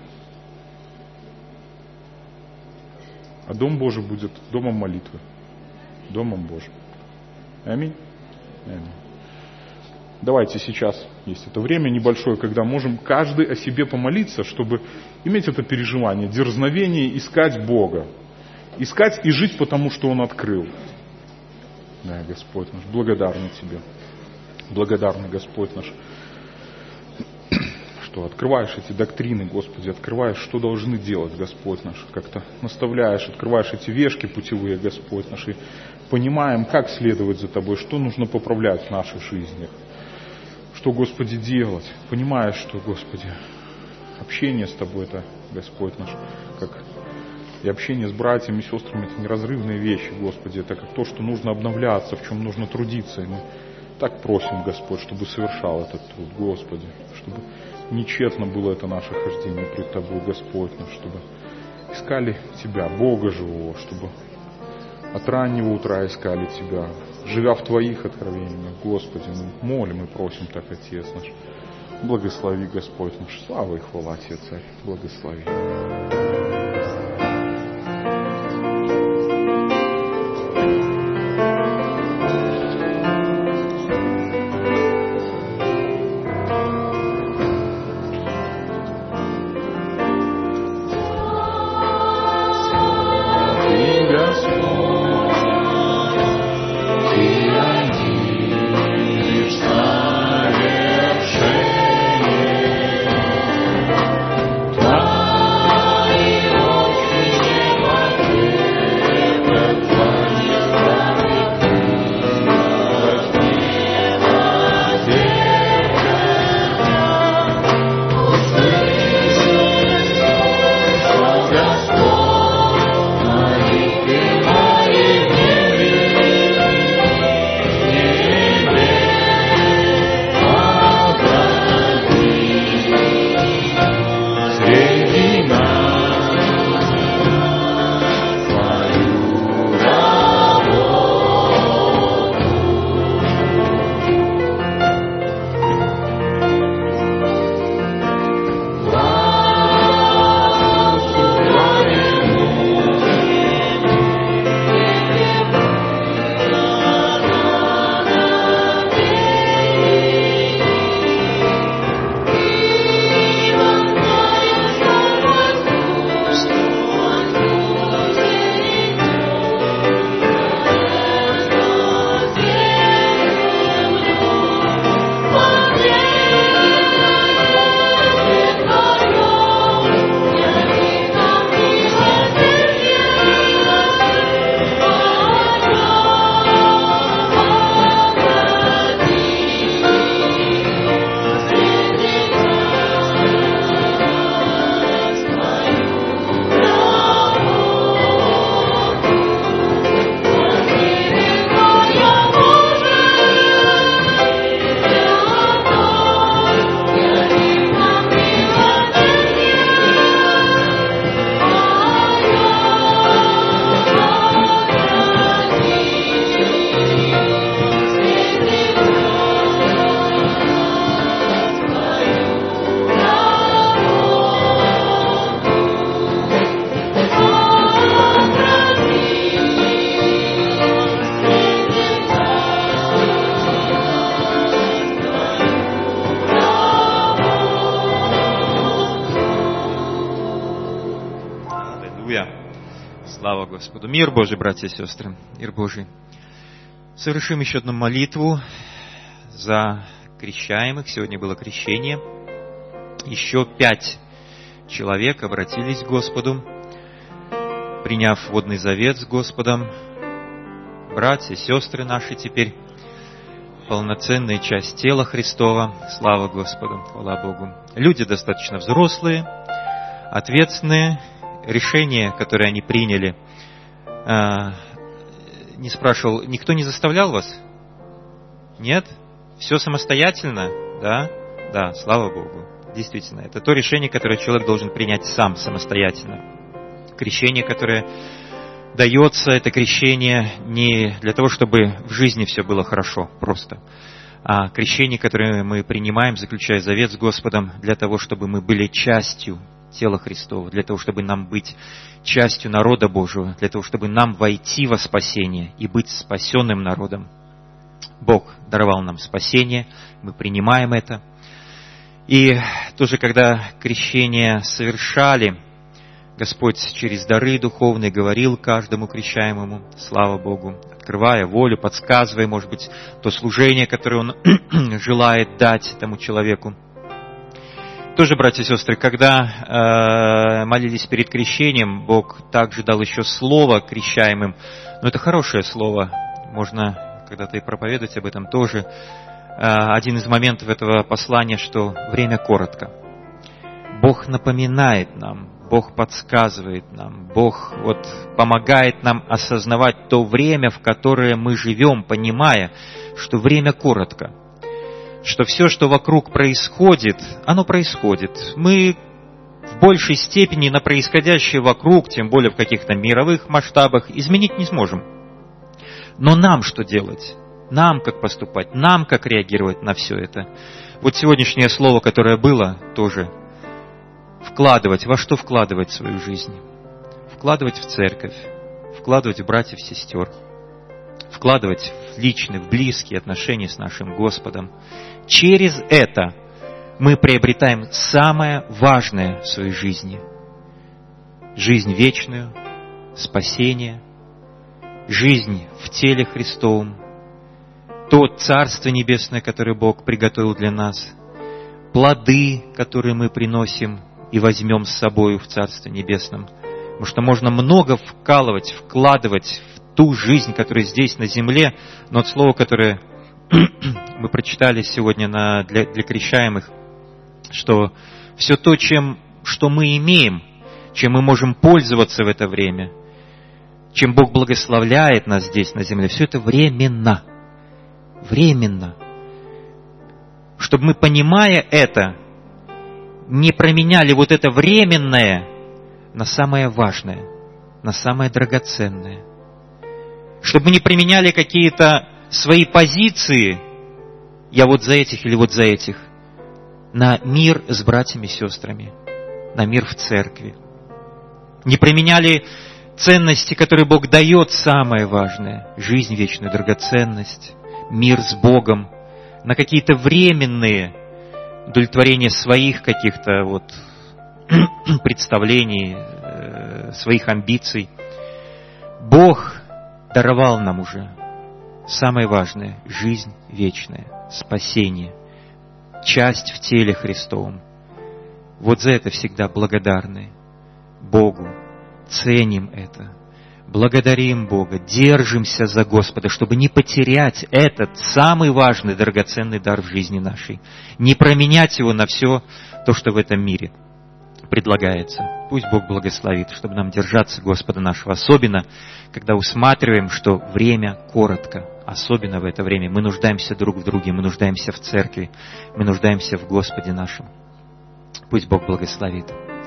а Дом Божий будет домом молитвы. Домом Божьим. Аминь. Аминь. Давайте сейчас, есть это время небольшое, когда можем каждый о себе помолиться, чтобы иметь это переживание, дерзновение искать Бога. Искать и жить, потому что Он открыл. Да, Господь наш, благодарны Тебе. Благодарны, Господь наш, что открываешь эти доктрины, Господи, открываешь, что должны делать, Господь наш, как-то наставляешь, открываешь эти вешки путевые, Господь наш, и понимаем, как следовать за Тобой, что нужно поправлять в наших жизнях, что, Господи, делать, понимаешь, что, Господи, общение с Тобой, это, Господь наш, как и общение с братьями и сестрами, это неразрывные вещи, Господи, это как то, что нужно обновляться, в чем нужно трудиться, и мы так просим, Господь, чтобы совершал этот труд, Господи, чтобы нечетно было это наше хождение пред Тобой, Господь наш, чтобы искали Тебя, Бога живого, чтобы от раннего утра искали Тебя, живя в Твоих откровениях, Господи, мы молим и просим так, Отец наш. Благослови, Господь наш, слава и хвала Тебе, Царь, благослови. Господь. Слава Господу. Мир Божий, братья и сестры. Мир Божий. Совершим еще одну молитву за крещаемых. Сегодня было крещение. Еще 5 человек обратились к Господу, приняв водный завет с Господом. Братья, сестры наши теперь полноценная часть тела Христова. Слава Господу, хвала Богу. Люди достаточно взрослые, ответственные. Решения, которые они приняли, не спрашивал, никто не заставлял вас? Нет? Все самостоятельно? Да? Да, слава Богу. Действительно, это то решение, которое человек должен принять сам, самостоятельно. Крещение, которое дается, это крещение не для того, чтобы в жизни все было хорошо, просто. А крещение, которое мы принимаем, заключая завет с Господом, для того, чтобы мы были частью тела Христова, для того, чтобы нам быть частью народа Божьего, для того, чтобы нам войти во спасение и быть спасенным народом. Бог даровал нам спасение, мы принимаем это. И тоже, когда крещение совершали, Господь через дары духовные говорил каждому крещаемому, слава Богу, открывая волю, подсказывая, может быть, то служение, которое Он желает дать этому человеку. Тоже, братья и сестры, когда молились перед крещением, Бог также дал еще слово крещаемым. Но это хорошее слово, можно когда-то и проповедовать об этом тоже. Один из моментов этого послания, что время коротко. Бог напоминает нам, Бог подсказывает нам, Бог помогает нам осознавать то время, в которое мы живем, понимая, что время коротко. Что все, что вокруг происходит, оно происходит. Мы в большей степени на происходящее вокруг, тем более в каких-то мировых масштабах, изменить не сможем. Но нам что делать? Нам как поступать? Нам как реагировать на все это? Вот сегодняшнее слово, которое было, тоже вкладывать. Во что вкладывать в свою жизнь? Вкладывать в церковь, вкладывать в братьев, сестер, вкладывать в личные, в близкие отношения с нашим Господом. Через это мы приобретаем самое важное в своей жизни. Жизнь вечную, спасение, жизнь в теле Христовом, то Царство Небесное, которое Бог приготовил для нас, плоды, которые мы приносим и возьмем с собой в Царство Небесном. Потому что можно много вкалывать, вкладывать в ту жизнь, которая здесь на земле, но от слова, которое мы прочитали сегодня для крещаемых, что все то, что мы имеем, чем мы можем пользоваться в это время, чем Бог благословляет нас здесь на земле, все это временно. Временно. Чтобы мы, понимая это, не променяли вот это временное на самое важное, на самое драгоценное. Чтобы мы не применяли какие-то свои позиции, я вот за этих или вот за этих, на мир с братьями и сестрами, на мир в церкви. Не применяли ценности, которые Бог дает, самое важное, жизнь вечную, драгоценность, мир с Богом, на какие-то временные удовлетворения своих каких-то представлений, своих амбиций. Бог даровал нам уже самое важное – жизнь вечная, спасение, часть в теле Христовом. Вот за это всегда благодарны Богу, ценим это, благодарим Бога, держимся за Господа, чтобы не потерять этот самый важный, драгоценный дар в жизни нашей, не променять его на все то, что в этом мире предлагается. Пусть Бог благословит, чтобы нам держаться Господа нашего, особенно, когда усматриваем, что время коротко. Особенно в это время мы нуждаемся друг в друге, мы нуждаемся в церкви, мы нуждаемся в Господе нашем. Пусть Бог благословит.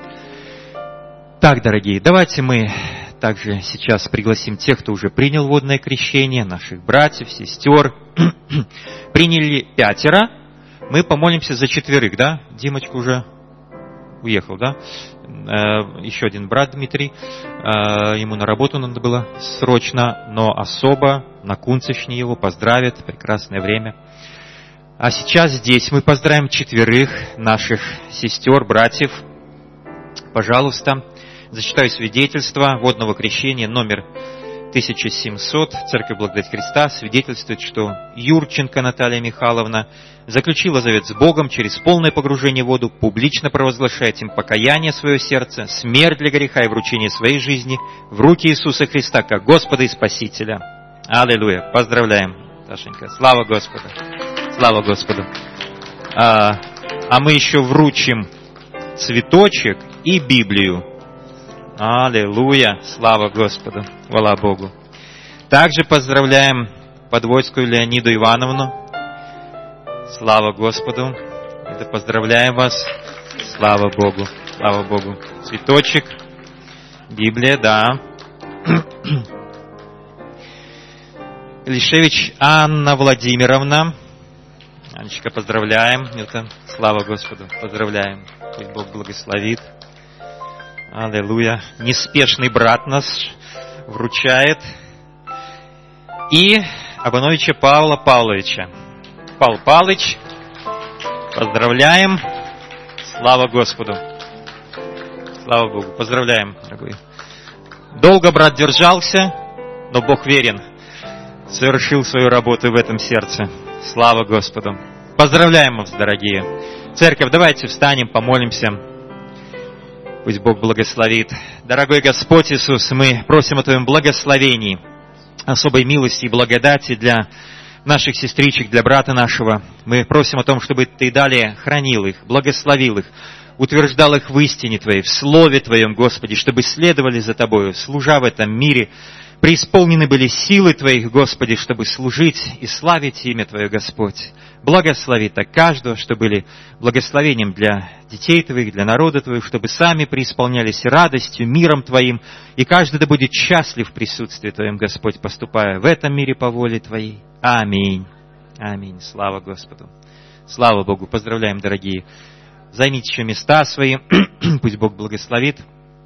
Так, дорогие, давайте мы также сейчас пригласим тех, кто уже принял водное крещение, наших братьев, сестер. Приняли 5. Мы помолимся за 4, да? Димочка уже уехал, да? Еще один брат Дмитрий. Ему на работу надо было срочно, но особо на Кунцевщине его поздравят. Прекрасное время. А сейчас здесь мы поздравим 4 наших сестер, братьев. Пожалуйста, Зачитаю свидетельство водного крещения номер 1700. Церковь Благодать Христа свидетельствует, что Юрченко Наталья Михайловна заключила завет с Богом через полное погружение в воду, публично провозглашает им покаяние своего сердца, смерть для греха и вручение своей жизни в руки Иисуса Христа как Господа и Спасителя. Аллилуйя! Поздравляем, Сашенька! Слава Господу! Слава Господу! А мы еще вручим цветочек и Библию. Аллилуйя! Слава Господу! Хвала Богу! Также поздравляем Подвойскую Леониду Ивановну. Слава Господу! Это поздравляем вас! Слава Богу! Слава Богу! Цветочек, Библия, да. Лишевич Анна Владимировна. Анечка, поздравляем! Это слава Господу! Поздравляем! Пусть Бог благословит. Аллилуйя. Неспешный брат нас вручает. И Абановича Павла Павловича. Павел Павлович, поздравляем. Слава Господу. Слава Богу. Поздравляем, дорогой. Долго брат держался, но Бог верен. Совершил свою работу в этом сердце. Слава Господу. Поздравляем вас, дорогие. Церковь, давайте встанем, помолимся. Пусть Бог благословит. Дорогой Господь Иисус, мы просим о Твоем благословении, особой милости и благодати для наших сестричек, для брата нашего. Мы просим о том, чтобы Ты далее хранил их, благословил их, утверждал их в истине Твоей, в Слове Твоем, Господи, чтобы следовали за Тобою, служа в этом мире, преисполнены были силы Твоих, Господи, чтобы служить и славить имя Твое, Господь. Благослови так каждого, что были благословением для детей Твоих, для народа Твоего, чтобы сами преисполнялись радостью, миром Твоим, и каждый да будет счастлив в присутствии Твоем, Господь, поступая в этом мире по воле Твоей. Аминь. Аминь. Слава Господу. Слава Богу. Поздравляем, дорогие. Займите еще места свои. Пусть Бог благословит.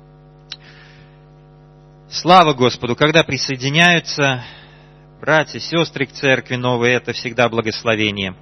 Слава Господу. Когда присоединяются братья, сестры к церкви новой, это всегда благословение.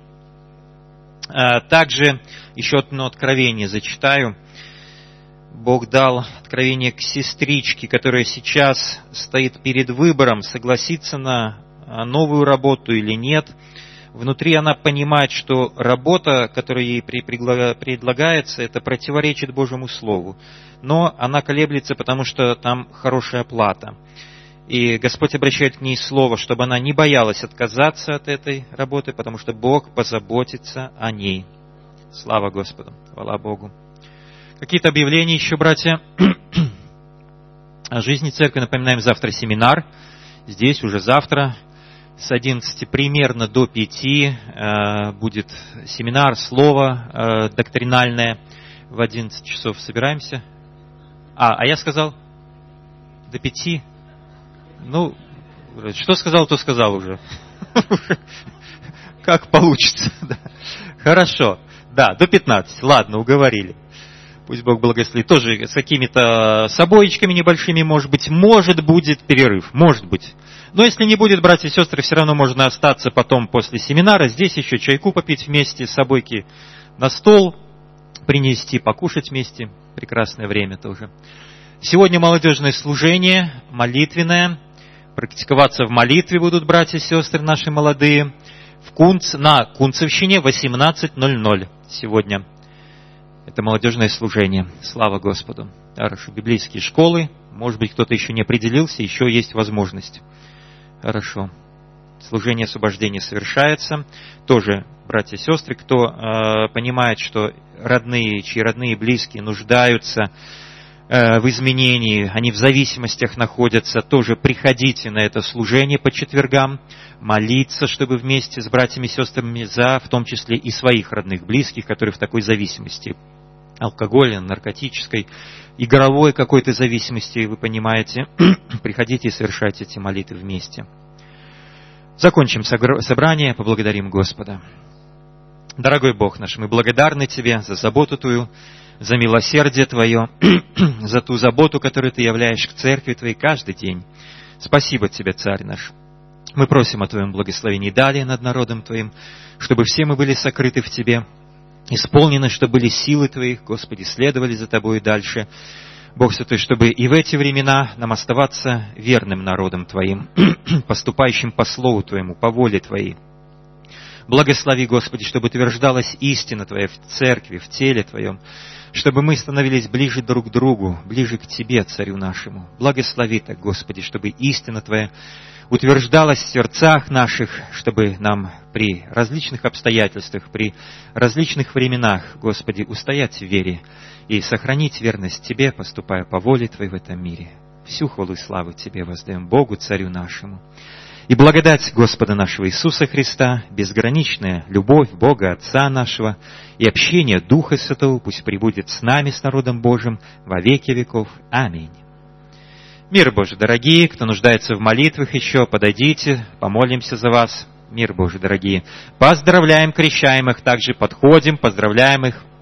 Также еще одно откровение зачитаю. Бог дал откровение к сестричке, которая сейчас стоит перед выбором, согласиться на новую работу или нет. Внутри она понимает, что работа, которая ей предлагается, это противоречит Божьему Слову. Но она колеблется, потому что там хорошая плата. И Господь обращает к ней слово, чтобы она не боялась отказаться от этой работы, потому что Бог позаботится о ней. Слава Господу, хвала Богу. Какие-то объявления еще, братья, о жизни церкви. Напоминаем, завтра семинар. Здесь уже завтра с 11 примерно до 5 будет семинар, слово доктринальное. В 11 часов собираемся. А я сказал? До 5? Ну, что сказал, то сказал уже. Как получится. Хорошо. Да, до 15. Ладно, уговорили. Пусть Бог благословит. Тоже с какими-то собоечками небольшими, может будет перерыв. Может быть. Но если не будет, братья и сестры, все равно можно остаться потом после семинара. Здесь еще чайку попить вместе, собойки на стол принести, покушать вместе. Прекрасное время тоже. Сегодня молодежное служение, молитвенное. Практиковаться в молитве будут братья и сестры наши молодые. На Кунцевщине 18:00 сегодня. Это молодежное служение. Слава Господу. Хорошо. Библейские школы. Может быть, кто-то еще не определился, еще есть возможность. Хорошо. Служение освобождения совершается. Тоже, братья и сестры, кто понимает, что чьи родные и близкие нуждаются в изменении, они в зависимостях находятся, тоже приходите на это служение по четвергам, молиться, чтобы вместе с братьями и сестрами в том числе и своих родных, близких, которые в такой зависимости, алкогольной, наркотической, игровой какой-то зависимости, вы понимаете, приходите и совершайте эти молитвы вместе. Закончим собрание, поблагодарим Господа. Дорогой Бог наш, мы благодарны Тебе за заботу Твою, за милосердие Твое, за ту заботу, которую Ты являешь к церкви Твоей каждый день. Спасибо Тебе, Царь наш. Мы просим о Твоем благословении далее над народом Твоим, чтобы все мы были сокрыты в Тебе, исполнены, чтобы были силы Твоих, Господи, следовали за Тобой дальше. Бог Святой, чтобы и в эти времена нам оставаться верным народом Твоим, поступающим по Слову Твоему, по воле Твоей. Благослови, Господи, чтобы утверждалась истина Твоя в церкви, в теле Твоем, чтобы мы становились ближе друг к другу, ближе к Тебе, Царю нашему. Благослови так, Господи, чтобы истина Твоя утверждалась в сердцах наших, чтобы нам при различных обстоятельствах, при различных временах, Господи, устоять в вере и сохранить верность Тебе, поступая по воле Твоей в этом мире. Всю хвалу и славу Тебе воздаем, Богу, Царю нашему. И благодать Господа нашего Иисуса Христа, безграничная любовь Бога Отца нашего и общение Духа Святого пусть пребудет с нами, с народом Божьим, во веки веков. Аминь. Мир Божий, дорогие, кто нуждается в молитвах еще, подойдите, помолимся за вас. Мир Божий, дорогие. Поздравляем крещаемых, также подходим, поздравляем их.